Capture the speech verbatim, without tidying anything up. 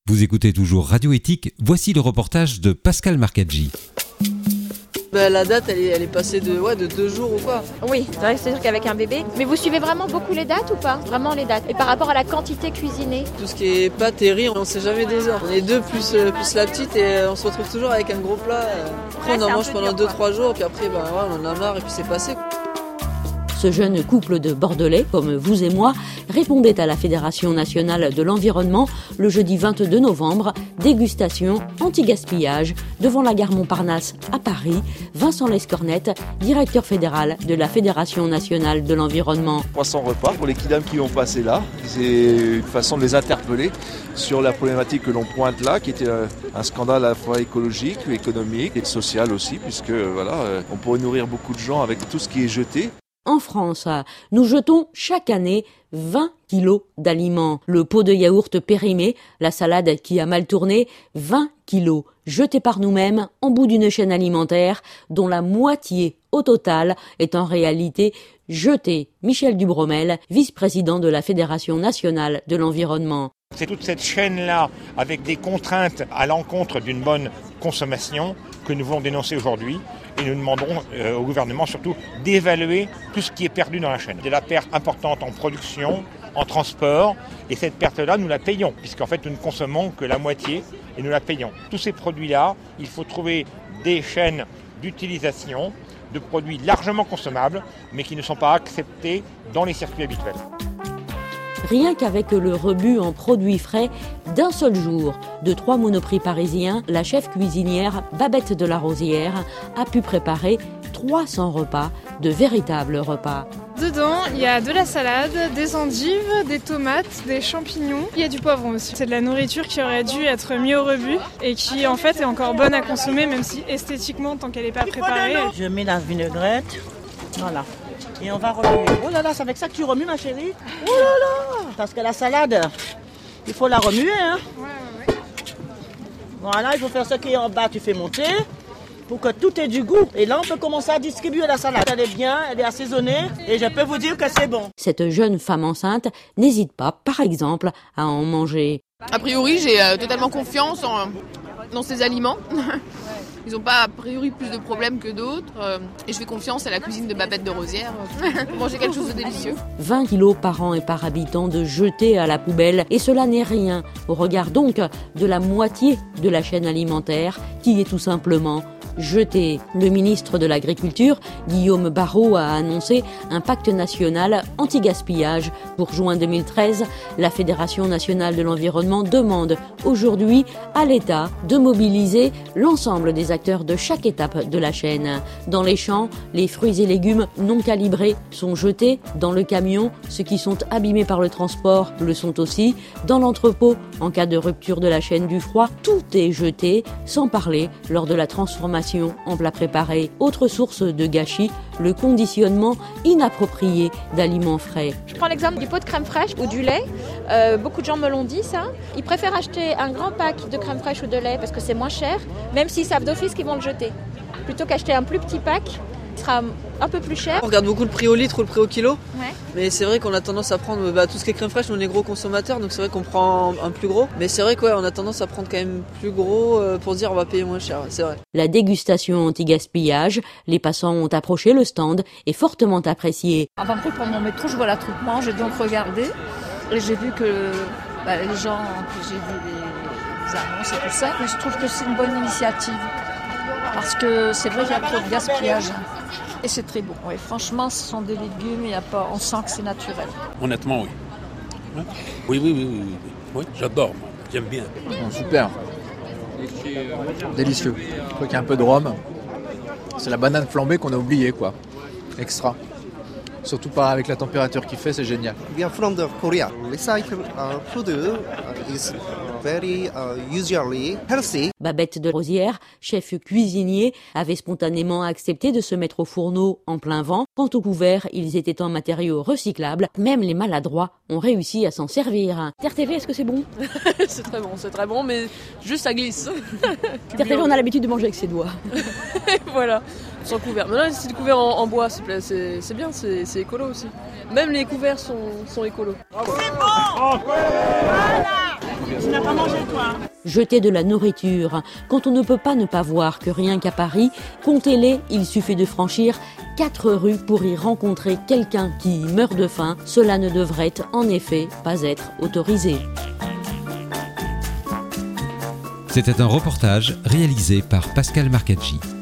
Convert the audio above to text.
Vous écoutez toujours Radio Éthique, voici le reportage de Pascal Marcaggi. Bah, la date, elle est, elle est passée de, ouais, de deux jours ou quoi. Oui, c'est vrai que c'est sûr qu'avec un bébé. Mais vous suivez vraiment beaucoup les dates ou pas? Vraiment les dates. Et par rapport à la quantité cuisinée? Tout ce qui est pâtes et riz, on ne sait jamais des heures. On est deux plus, euh, plus la petite et on se retrouve toujours avec un gros plat. Après, ouais, on en mange pendant deux trois jours, puis après, bah, ouais, on en a marre et puis c'est passé. Ce jeune couple de Bordelais, comme vous et moi, répondait à la Fédération nationale de l'environnement le jeudi vingt-deux novembre, dégustation anti-gaspillage devant la gare Montparnasse à Paris. Vincent Lescornette, directeur fédéral de la Fédération nationale de l'environnement. trois cents repas pour les kidams qui vont passer là. C'est une façon de les interpeller sur la problématique que l'on pointe là, qui était un scandale à la fois écologique, économique et social aussi, puisque voilà, on pourrait nourrir beaucoup de gens avec tout ce qui est jeté. En France, nous jetons chaque année vingt kilos d'aliments. Le pot de yaourt périmé, la salade qui a mal tourné, vingt kilos jetés par nous-mêmes en bout d'une chaîne alimentaire dont la moitié au total est en réalité jetée. Michel Dubromel, vice-président de la Fédération nationale de l'environnement. C'est toute cette chaîne-là, avec des contraintes à l'encontre d'une bonne consommation, que nous voulons dénoncer aujourd'hui. Et nous demandons euh, au gouvernement surtout d'évaluer tout ce qui est perdu dans la chaîne. Il y a de la perte importante en production, en transport, et cette perte-là, nous la payons, puisqu'en fait, nous ne consommons que la moitié, et nous la payons. Tous ces produits-là, il faut trouver des chaînes d'utilisation de produits largement consommables, mais qui ne sont pas acceptés dans les circuits habituels. Rien qu'avec le rebut en produits frais d'un seul jour de trois monoprix parisiens, la chef cuisinière Babette de la Rosière a pu préparer trois cents repas, de véritables repas. Dedans, il y a de la salade, des endives, des tomates, des champignons. Il y a du poivron aussi. C'est de la nourriture qui aurait dû être mise au rebut et qui en fait est encore bonne à consommer, même si esthétiquement, tant qu'elle n'est pas préparée. Je mets la vinaigrette, voilà. Et on va remuer. Oh là là, c'est avec ça que tu remues, ma chérie? Oh là là! Parce que la salade, il faut la remuer, hein? Ouais, ouais, ouais. Voilà, il faut faire ce qui est en bas, tu fais monter pour que tout ait du goût. Et là, on peut commencer à distribuer la salade. Elle est bien, elle est assaisonnée et je peux vous dire que c'est bon. Cette jeune femme enceinte n'hésite pas, par exemple, à en manger. A priori, j'ai euh, totalement confiance en, dans ces aliments. Ils n'ont pas a priori plus de problèmes que d'autres. Euh, et je fais confiance à la cuisine de Babette de Rosière euh, pour manger quelque chose de délicieux. vingt kilos par an et par habitant de jeter à la poubelle. Et cela n'est rien au regard donc de la moitié de la chaîne alimentaire qui est tout simplement jetée. Le ministre de l'Agriculture, Guillaume Barrot, a annoncé un pacte national anti-gaspillage. Pour juin deux mille treize, la Fédération nationale de l'environnement demande aujourd'hui à l'État de mobiliser l'ensemble des acteurs de chaque étape de la chaîne. Dans les champs, les fruits et légumes non calibrés sont jetés. Dans le camion, ceux qui sont abîmés par le transport le sont aussi. Dans l'entrepôt, en cas de rupture de la chaîne du froid, tout est jeté, sans parler lors de la transformation en plat préparé. Autre source de gâchis, le conditionnement inapproprié d'aliments frais. Je prends l'exemple du pot de crème fraîche ou du lait. Euh, beaucoup de gens me l'ont dit ça. Ils préfèrent acheter un grand pack de crème fraîche ou de lait parce que c'est moins cher, même s'ils savent d'office qu'ils vont le jeter. Plutôt qu'acheter un plus petit pack, qui sera un peu plus cher. On regarde beaucoup le prix au litre ou le prix au kilo. Ouais. Mais c'est vrai qu'on a tendance à prendre bah, tout ce qui est crème fraîche, nous on est gros consommateurs, donc c'est vrai qu'on prend un plus gros. Mais c'est vrai qu'on ouais, a tendance à prendre quand même plus gros euh, pour se dire on va payer moins cher, c'est vrai. La dégustation anti-gaspillage, les passants ont approché le stand et fortement apprécié. Avant de prendre mon métro, je vois l'attroupement, j'ai donc regardé et j'ai vu que bah, les gens, j'ai vu les, les annonces et tout ça, mais je trouve que c'est une bonne initiative. Parce que c'est vrai qu'il y a trop de gaspillage. Et c'est très bon. Oui, franchement, ce sont des légumes, il y a pas, on sent que c'est naturel. Honnêtement, oui. Oui, oui, oui, oui, oui, oui. J'adore, moi. J'aime bien. Bon, super. Délicieux. Je crois qu'il y a un peu de rhum. C'est la banane flambée qu'on a oubliée, quoi. Extra. Surtout pas avec la température qu'il fait, c'est génial. We are from the Korea. Recycled uh, food is very uh, usually healthy. Babette de Rosière, chef cuisinier, avait spontanément accepté de se mettre au fourneau en plein vent. Quant aux couverts, ils étaient en matériaux recyclables. Même les maladroits ont réussi à s'en servir. Terre T V, est-ce que c'est bon? C'est très bon, c'est très bon, mais juste ça glisse. Terre T V, on a l'habitude de manger avec ses doigts. Voilà, sans couvert. Maintenant, c'est des couverts en, en bois, c'est, c'est, c'est bien, c'est, c'est écolo aussi. Même les couverts sont, sont écolos. C'est bon. Voilà. Tu n'as pas mangé, toi? Jeter de la nourriture, quand on ne peut pas ne pas voir que rien qu'à Paris, comptez-les, il suffit de franchir quatre rues pour y rencontrer quelqu'un qui meurt de faim. Cela ne devrait en effet pas être autorisé. C'était un reportage réalisé par Pascal Marcaggi.